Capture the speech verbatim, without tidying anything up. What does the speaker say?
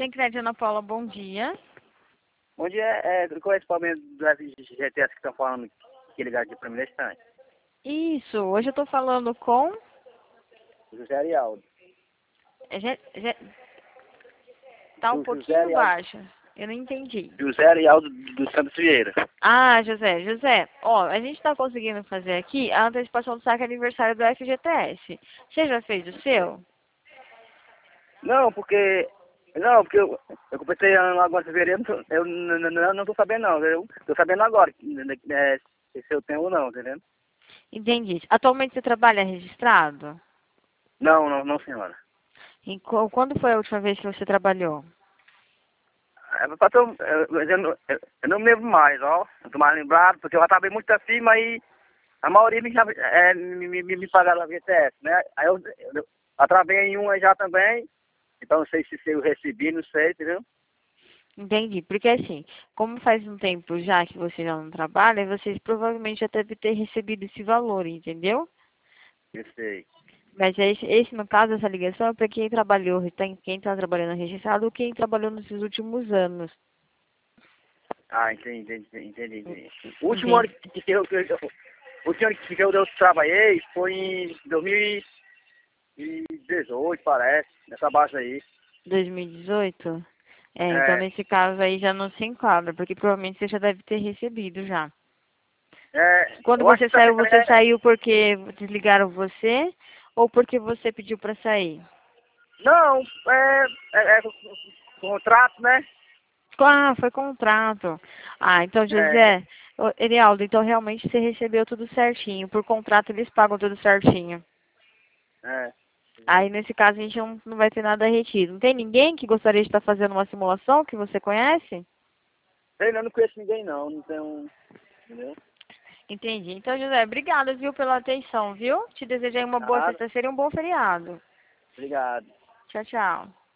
Sencred Ana Paula, bom dia. Bom dia, é, qual é esse problema do F G T S que estão falando que ligaram de primeira instância? Isso, hoje eu estou falando com... José Arialdo. É, já, já... Tá um Do José pouquinho Arialdo. baixo, eu não entendi. José Arialdo do Santos Vieira. Ah, José, José, ó, a gente está conseguindo fazer aqui a antecipação do saque aniversário do F G T S. Você já fez o seu? Não, porque... Não, porque eu, eu comecei agora em fevereiro, eu não estou sabendo não, eu estou sabendo agora é, se eu tenho ou não, entendeu? Entendi. Atualmente você trabalha registrado? Não, não, não senhora. E qu- quando foi a última vez que você trabalhou? É, patrão, eu, eu, não- eu, eu não me lembro mais, ó, não estou mais lembrado, porque eu já trabalhei muito acima e a maioria me, chama- é, me, me, me pagaram a V T S, né? Aí eu, eu, eu trabalhei em uma já também, então não sei se eu recebi, não sei, entendeu? Entendi, porque assim, como faz um tempo já que você já não trabalha, vocês provavelmente já devem ter recebido esse valor, entendeu? Eu sei. Mas esse, esse no caso, essa ligação é para quem trabalhou, tem- quem está trabalhando registrado ou quem trabalhou nesses últimos anos. Ah, entendi, entendi, entendi. entendi. O último ano Entende? que, que, eu, que eu, o último ano que eu, eu trabalhei foi em dois mil e dezoito, parece, nessa base aí. dois mil e dezoito? É, então É, nesse caso aí já não se enquadra, porque provavelmente você já deve ter recebido já. é, Quando eu acho você que também saiu, você é, saiu porque desligaram você ou porque você pediu para sair? não, é, é, é contrato, né? Ah, foi contrato. Ah, então, É, José, ô, Erialdo, então realmente você recebeu tudo certinho. Por contrato eles pagam tudo certinho. é. Aí nesse caso a gente não, não vai ter nada retido. Não tem ninguém que gostaria de estar fazendo uma simulação que você conhece? Eu não conheço ninguém não, não tenho, entendeu? Entendi. Então, José, obrigada, viu, pela atenção, viu? Te desejei uma boa Nada, sexta-feira e um bom feriado. obrigado. Tchau, tchau.